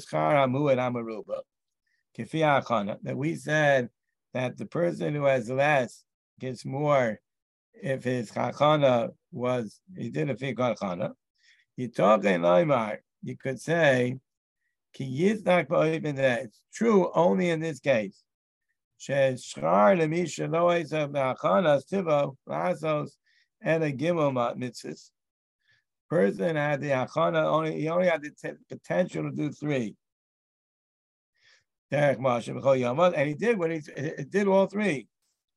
we said that the person who has less gets more if his chachana was, he did a fi chachana. You talk in Leimar, you could say, it's true only in this case. Person had the achana, only he only had the t- potential to do three. And he did when he, he did all three.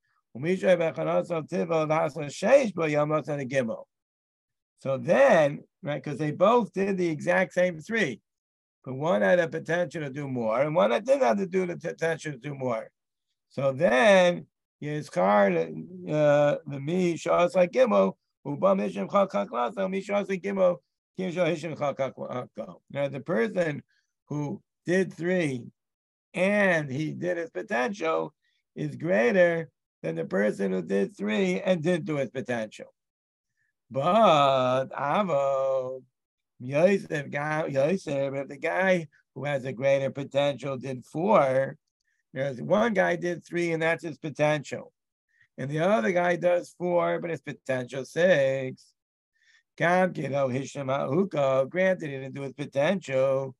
So then, right, because they both did the exact same three, but one had a potential to do more, and one that didn't have to do the potential to do more. So then, Yizkar the me shows like Gimel, Ubam Hishim Chakaklas, me shows like Gimel, Kim Show Hishim Chakakako. Now the person who did three and he did his potential is greater than the person who did three and didn't do his potential. But Avo Yosef, Yosef, if the guy who has a greater potential did four, there's one guy did three and that's his potential, and the other guy does four, but his potential six. Granted, he didn't do his potential.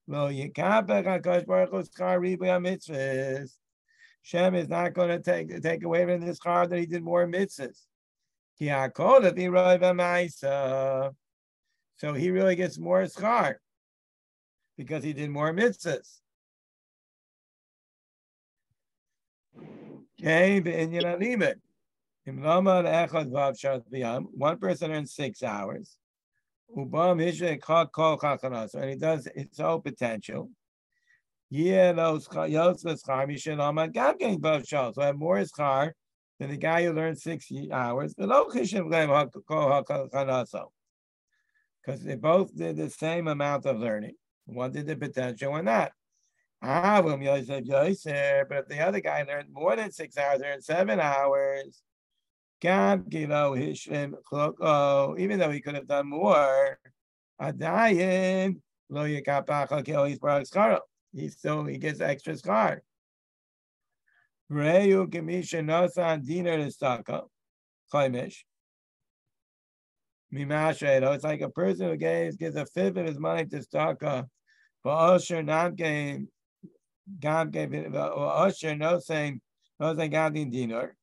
Shem is not going to take take away from this card that he did more mitzvahs. So he really gets more schar because he did more mitzvahs. Okay, one person earns six hours. And he does its whole potential. Yeah, those so I have more schar than the guy who learned six hours. Because they both did the same amount of learning. One did the potential and not. But if the other guy learned more than six hours, learned seven hours, even though he could have done more, he still he gets extra schar. It's like a person who gives, gives a fifth of his money to staka, but Usher not gave, God gave it, Usher no saying, no saying God in dinar.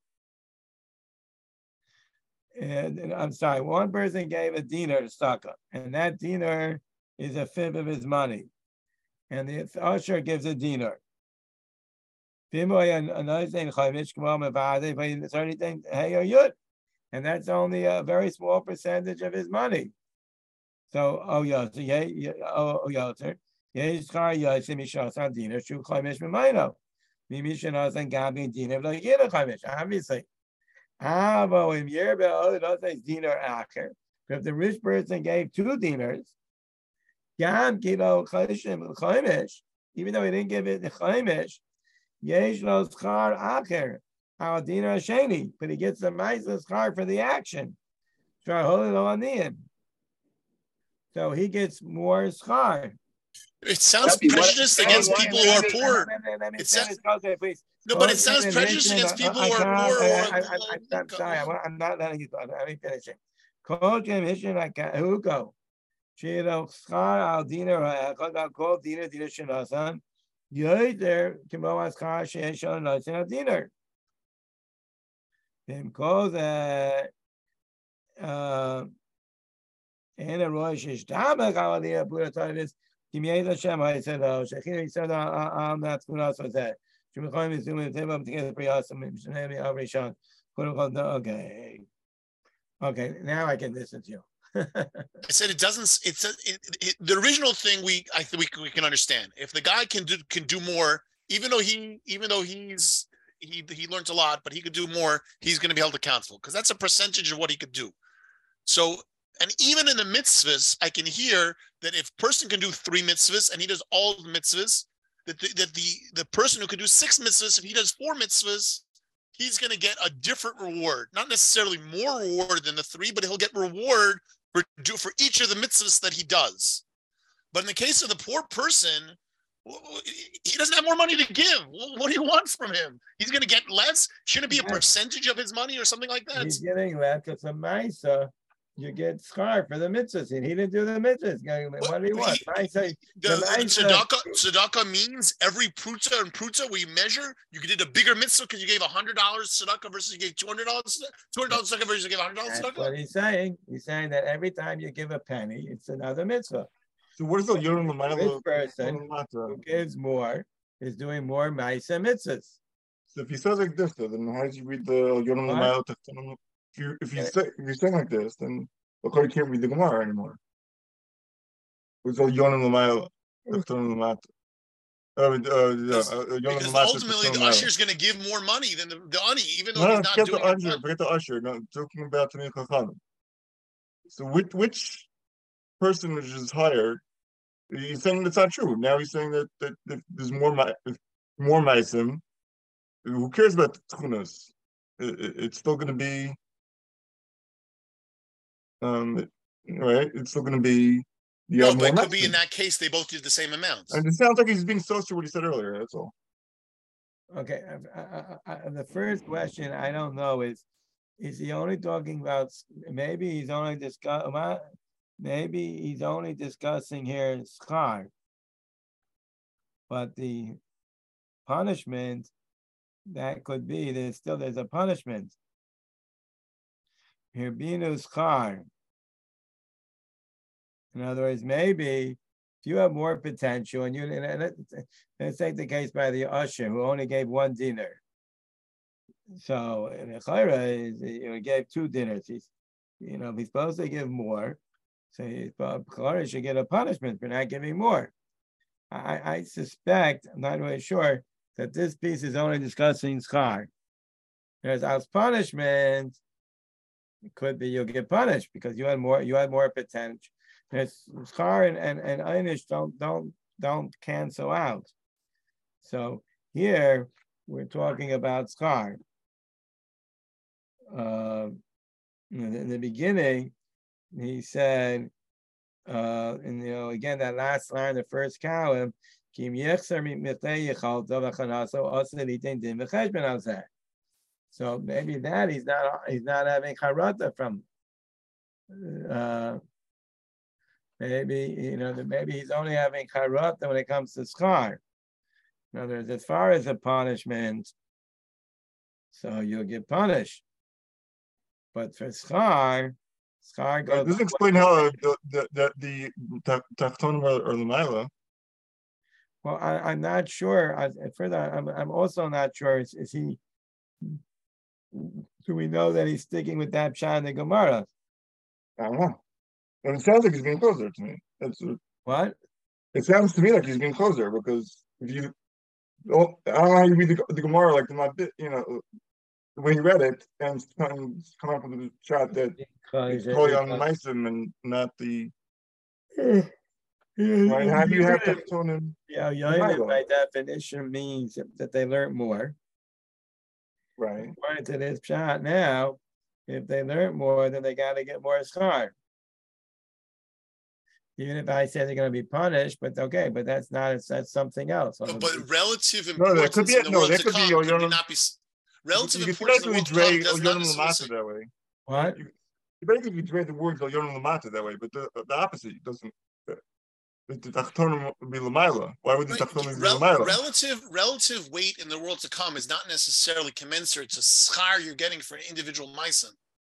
And I'm sorry, one person gave a dinar to staka, and that dinar is a fifth of his money, and the Usher gives a dinar. Another thing, hey, or yud. And that's only a very small percentage of his money. So, oh, Yoser, yeah, oh, Yoser, yes, Char Yoser, Mishas on Dina, Shu Chaimish Mimino. Mimishanos and Gabi Dina, like Yeda Chaimish, obviously. Ah, but in Yerba, oh, it does say dinar acher. But if the rich person gave two dinars, Gam Kilo Chaimish, Chaimish, even though he didn't give it the Chaimish, Yesh no Schar acher. Our dinar sheni, but he gets the ma'aser schar for the action. So he gets more schar. It sounds prejudiced against people who are poor. It sounds, no, but it sounds prejudiced against people who are poor. I'm sorry, I'm not letting you go. Let me finish it. Kol kem hishin hugo. Shiro schar al dinar kol dinar dinar shinasan. Yoder kimo schar sheishon noisen al dinar. Because uh, uh, in a Rosh Hashanah, Galilee, Buddha taught this. Kimiyah Hashem, I said, "Oh, Shechina," he said, "I'm not going to say that." Shemachayim is doing the table together. Priyasam, Shnei Avrishon. Okay, okay. Now I can listen to you. I said it doesn't. It's a, it, it, the original thing. We I think we we can understand if the guy can do can do more, even though he even though he's. He he learns a lot, but he could do more. He's going to be held accountable because that's a percentage of what he could do. So And even in the mitzvahs, I can hear that if a person can do three mitzvahs and he does all the mitzvahs, that the, that the, the person who can do six mitzvahs, if he does four mitzvahs, he's going to get a different reward. Not necessarily more reward than the three, but he'll get reward for, for each of the mitzvahs that he does. But in the case of the poor person, he doesn't have more money to give. What do you want from him? He's going to get less? Shouldn't it be a percentage of his money or something like that? He's getting less because a Maisa, you get scar for the mitzvahs, and he didn't do the mitzvahs. What, what do you want? He, I say the, the, the tzedakah, tzedakah means every pruta and pruta we measure, you did a bigger mitzvah because you gave one hundred dollars tzedakah versus you gave two hundred dollars two hundred dollars tzedakah versus you gave one hundred dollars tzedakah. That's what he's saying. He's saying that every time you give a penny, it's another mitzvah. So what is the Yoram L'mayla? This person who gives more is doing more Ma'aseh mitzvahs. So if he says like this, then how did you read the Yoram L'mayla? If you if you say if you're saying like this, then of course you can't read the Gemara anymore. It's all Yoram L'mayla. Because ultimately the usher is going to give more money than the, the ani, even though no, he's not forget doing the usher. Forget the usher. No, I'm talking about Tamil Chachamim. So which which person which is hired? He's saying that's not true. Now he's saying that that, that there's more more ma'asim. Who cares about the tchunas? It, it, it's still going to be, um, right? It's still going to be. No, but it could be in that case they both did the same amounts. And it sounds like he's being social to what he said earlier. That's all. Okay, I, I, I, the first question I don't know is: is he only talking about? Maybe he's only discuss. Maybe he's only discussing here schar, but the punishment that could be there's still there's a punishment. Here binu schar. In other words, maybe if you have more potential, and you and let's take the case by the usher who only gave one dinner. So in a chayra, he gave two dinners. He's, you know, he's supposed to give more. So he should get a punishment for not giving more. I, I suspect, I'm not really sure, that this piece is only discussing schar. Whereas as punishment, it could be you'll get punished because you had more, you had more potential. There's schar and and, and einish don't don't don't cancel out. So here we're talking about schar. Uh, in, the, in the beginning, he said, uh, and you know, again that last line, the first column, Kim yechser mitmechei yichal dovachanaso osel itin din v'cheshben al zeh. So maybe that he's not he's not having charata from. Uh, maybe you know maybe he's only having charata when it comes to schar. In other words, as far as the punishment, so you'll get punished. But for schar, schar goes. It doesn't explain how the the the tachtonim or the mila. Well, I, I'm not sure. I, further, I'm I'm also not sure. Is, is he? Do we know that he's sticking with that pshat in the Gemara? I don't know. And it sounds like he's being closer to me. That's a, what? It sounds to me like he's being closer because if you, well, I don't know how you read the, the Gemara like my bit, you know, the way you read it and come, come up with the shot that it's totally on the Meisim and not the. Right? How do you have to tone in? Yeah, Yonim by definition means that they learn more. Right. According to this shot now, if they learn more, then they got to get more schar. Even if I say they're going to be punished, but okay, but that's not, it's, that's something else. No, but relative importance no, that could be, in the no, world that to could come be, could not be, relative you importance in the world to come does not necessarily. that way. What? You, you basically read the words Yonim Lamata that way, but the, the opposite doesn't. The tachtonim would be l'mayla. Why would the tachtonim be l'mayla? Relative relative weight in the world to come is not necessarily commensurate to schar you're getting for an individual meisim.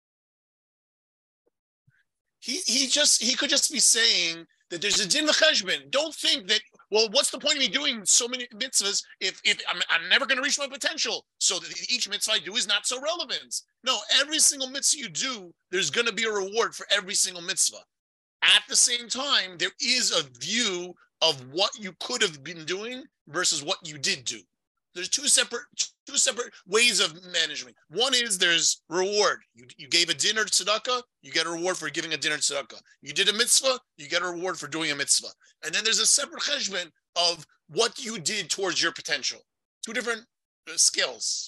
He he just he could just be saying that there's a din v'cheshbon. Don't think that. Well, what's the point of me doing so many mitzvahs if if I'm, I'm never going to reach my potential? So that each mitzvah I do is not so relevant. No, every single mitzvah you do, there's going to be a reward for every single mitzvah. At the same time, there is a view of what you could have been doing versus what you did do. there's two separate two separate ways of management. One is there's reward. You, you gave a dinner tzedakah, you get a reward for giving a dinner tzedakah. You did a mitzvah, you get a reward for doing a mitzvah. And then there's a separate cheshbon of what you did towards your potential. Two different uh, skills.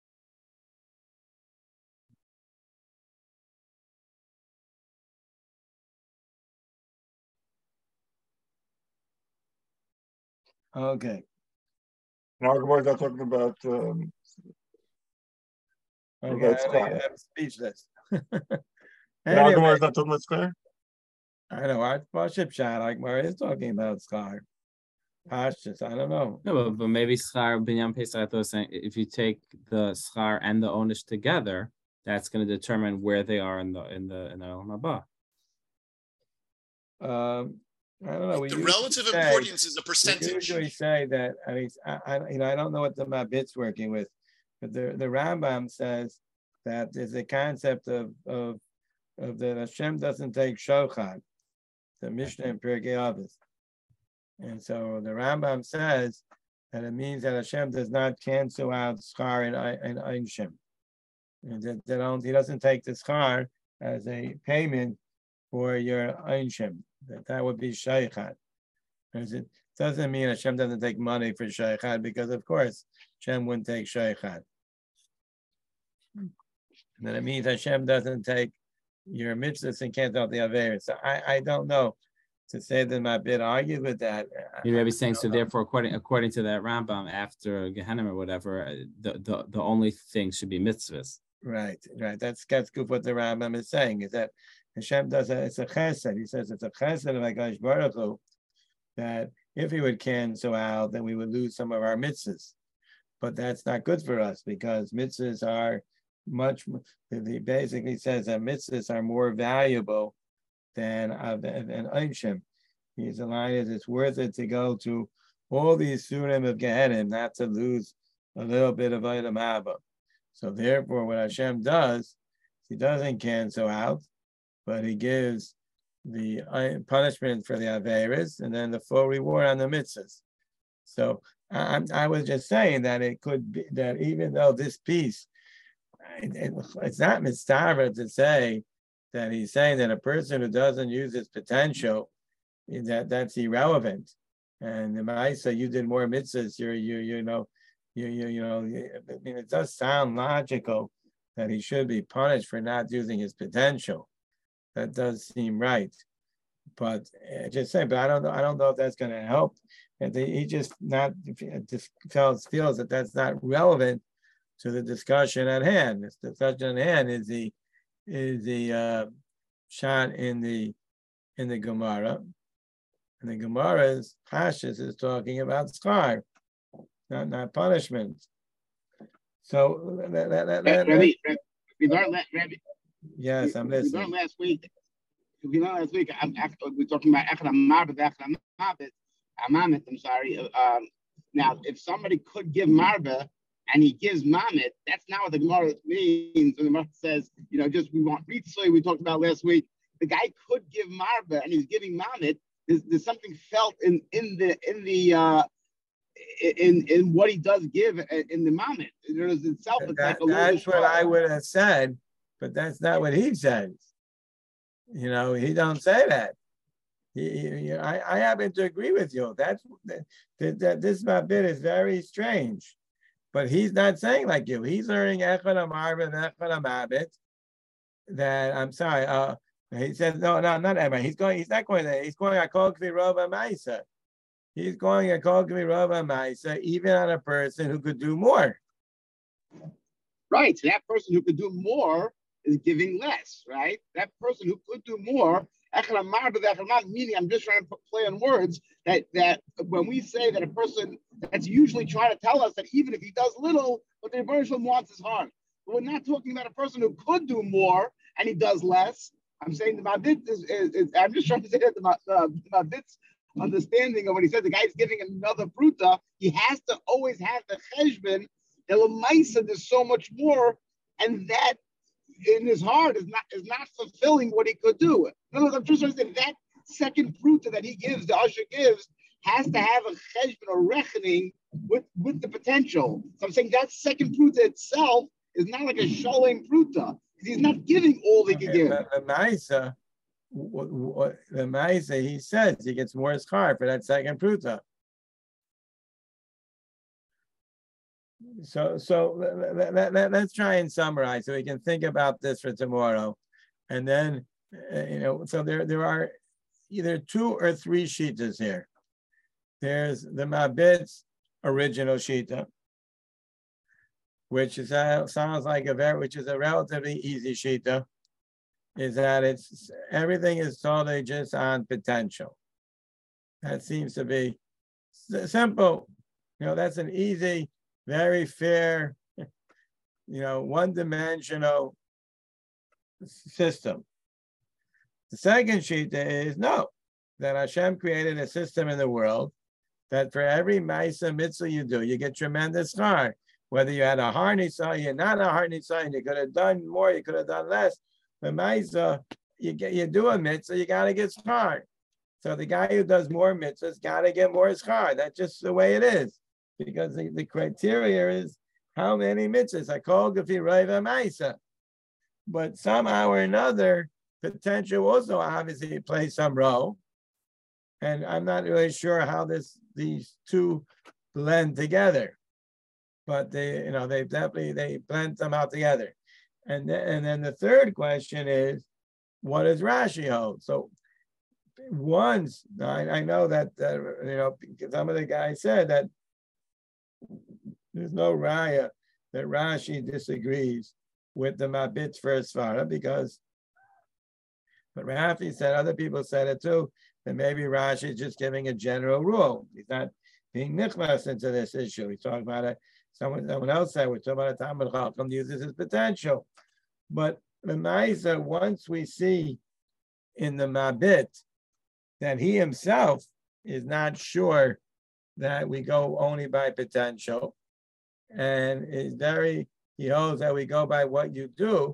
Okay. Now we're not talking about. Um, okay, about I, I'm speechless. Anyway, anyway, is not talking about Scar? I know. I Bashib Shad like Mara is talking about Scar. Pashtus, I don't know. No, but, but maybe Schar Binyan Pesach I thought was saying if you take the Schar and the Onish together, that's going to determine where they are in the in the in the Olam Haba. Um, I don't know. We The usually relative say- importance is a We percentage. usually say that. I mean, I, I you know I don't know what the Mabit's working with, but the the Rambam says that there's a concept of of of that Hashem doesn't take shochad, the Mishnah in Pirkei Avos, and so the Rambam says that it means that Hashem does not cancel out schar and and einshim, and that they don't, he doesn't take the schar as a payment for your einshim. That that would be shaychad. It doesn't mean Hashem doesn't take money for shaychad, because of course Hashem wouldn't take shaychad. And then it means Hashem doesn't take your mitzvahs and can't out the averis. So I, I don't know to say that my bid argued with that. You may be saying so. Therefore, according according to that Rambam, after Gehenna or whatever, the, the the only thing should be mitzvahs. Right, right. That's that's good. What the Rambam is saying is that Hashem does a, it's a chesed. He says it's a chesed of HaKadosh Baruch Hu, that if he would cancel out, then we would lose some of our mitzvahs. But that's not good for us, because mitzvahs are much, he basically says that mitzvahs are more valuable than uh, than einshim. His line is, it's worth it to go to all these surim of Gehenna, not to lose a little bit of Olam Haba. So therefore, what Hashem does, he doesn't cancel out, but he gives the punishment for the Averis and then the full reward on the mitzvahs. So I, I was just saying that it could be that even though this piece, it, it, it's not mitzvah to say that he's saying that a person who doesn't use his potential, that that's irrelevant. And the Maisa, you did more mitzvahs, you're, you, you know, you, you, you know, I mean, it does sound logical that he should be punished for not using his potential. That does seem right, but uh, just saying. But I don't know. I don't know if that's going to help. And he just not just feels feels that that's not relevant to the discussion at hand. The discussion at hand is the is the uh, shot in the in the Gemara, and the Gemara's Pashas is talking about schar, not not punishment. So that, that, that, that, Rabbi, we learned that, Rabbi. Yes, I'm listening. We learned last week. We learned last week. I'm, we're talking about Echad Marbet, Echad Marbet, Amamet. I'm sorry. Um, now, if somebody could give Marba and he gives Mamet, that's not what the Gemara means. And the Gemara says, you know, just we want Ritzui. We talked about last week. The guy could give Marba and he's giving Mamet. There's, there's something felt in in the in the uh, in in what he does give in the Mamet. There is itself. It's that, like a that's what I would have said. But that's not what he says. You know, he don't say that. He, he, I, I happen to agree with you. That's that, that this bit is very strange. But he's not saying like you. He's learning Echad Amar and Echad Amabit. That I'm sorry. Uh, he says no, no, not Emma. He's going. He's not going there. He's going Akol Kvi Rova Maisa. He's going Akol Kvi Rova Maisa, even on a person who could do more. Right. So that person who could do more is giving less, right? That person who could do more, meaning I'm just trying to play on words, that, that when we say that a person, that's usually trying to tell us that even if he does little, what the Rebbeinu Shalom wants is hard. But we're not talking about a person who could do more and he does less. I'm saying the Mabit is, is, is I'm just trying to say that the, uh, the Mabit's understanding of when he said the guy's giving another pruta, he has to always have the cheshbon. There's so much more, and that in his heart is not is not fulfilling what he could do. In other words, I'm just trying to say that second fruit that he gives, the usher gives, has to have a cheshbon or reckoning with, with the potential. So I'm saying that second pruta itself is not like a shalom pruta, because he's not giving all he can give. The, the Maisa, the Maisa, he says he gets more schar for that second pruta. So, so let, let, let, let's try and summarize so we can think about this for tomorrow. And then, uh, you know, so there, there are either two or three shitas here. There's the Mabit's original shita, which is uh, sounds like a very, which is a relatively easy shita, is that it's everything is totally just on potential. That seems to be simple. You know, that's an easy, very fair, you know, one-dimensional system. The second shita is no, that Hashem created a system in the world that for every ma'isa mitzvah you do, you get tremendous schar. Whether you had a har nisayon, you're not a har nisayon, you could have done more, you could have done less. The ma'isa, you get you do a mitzvah, you got to get schar. So the guy who does more mitzvahs got to get more schar. That's just the way it is, because the, the criteria is how many mitzvahs. I call gafi raiva ma'isa, but somehow or another, potential also obviously plays some role. And I'm not really sure how this these two blend together, but they, you know, they definitely they blend them out together. And then, and then the third question is, what does Rashi hold? So once I, I know that uh, you know some of the guys said that there's no raya that Rashi disagrees with the Mabit's first svara, because, but Rafi said, other people said it too, that maybe Rashi is just giving a general rule. He's not being nichmas into this issue. He's talking about it. Someone, someone else said, we're talking about a Talmud Chacham uses his potential. But the Ma'isa, once we see in the Mabit that he himself is not sure that we go only by potential, and is very, he holds that we go by what you do.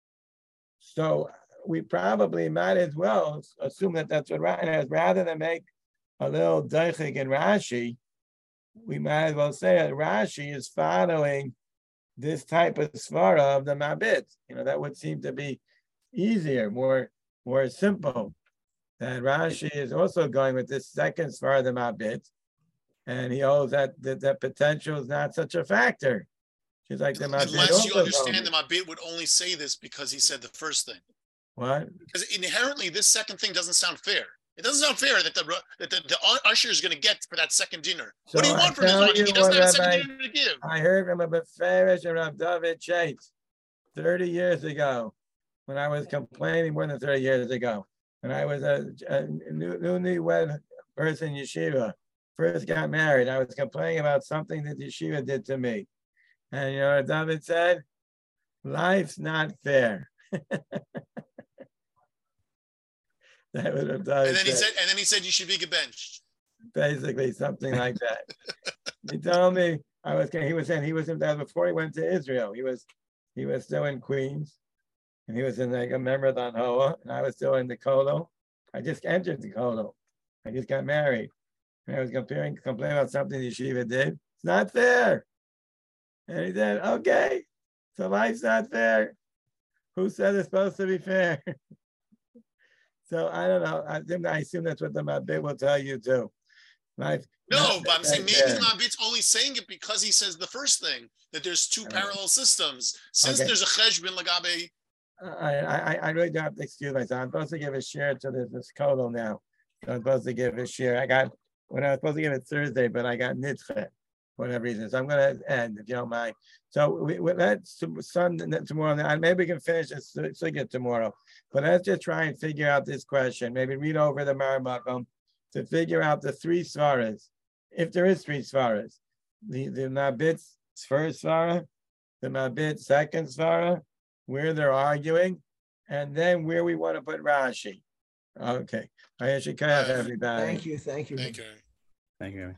So we probably might as well assume that that's what Rashi is, rather than make a little daichik in Rashi. We might as well say that Rashi is following this type of svara of the Mabit. You know, that would seem to be easier, more, more simple. That Rashi is also going with this second svara of the Mabit, and he holds that that, that potential is not such a factor. Just like the Mabit. Unless you understand the Mabit would only say this because he said the first thing. What? Because inherently, this second thing doesn't sound fair. It doesn't sound fair that the that the, the usher is going to get for that second dinner. So what do you want I from his money? He doesn't have a second I, dinner to give. I heard from a Beferish and Rav David Chait thirty years ago, when I was complaining, more than thirty years ago, when I was a, a new, newly wed person in yeshiva, first got married. I was complaining about something that yeshiva did to me. And you know what David said? Life's not fair. That would have done. And then he said, and then he said you should be benched. Basically, something like that. He told me I was. He was saying he was in that before he went to Israel. He was, he was still in Queens, and he was in like a member of the Hoa, and I was still in the Kolo. I just entered the Kolo. I just got married, and I was comparing, complaining about something the yeshiva did. It's not fair. And he said, "Okay, so life's not fair. Who said it's supposed to be fair?" So I don't know. I think I assume that's what the Mabit will tell you too. Life, no, but I'm saying maybe fair. The Mabit's only saying it because he says the first thing, that there's two parallel know. systems. Since okay. there's a cheshbon lagabe. I, I I really don't have to excuse myself. I'm supposed to give a share to this, this Kodo now. So I'm supposed to give a share. I got when I was supposed to give it Thursday, but I got nitche for whatever reason. So I'm going to end if you don't mind. So we, we let's Sunday tomorrow. Maybe we can finish this sugya tomorrow. But let's just try and figure out this question. Maybe read over the Maramakom to figure out the three svaras, if there is three svaras. The the Mabit's first svara, the Mabit's second svara, where they're arguing, and then where we want to put Rashi. Okay. Everybody. Thank you. Thank you. Thank you. Thank you.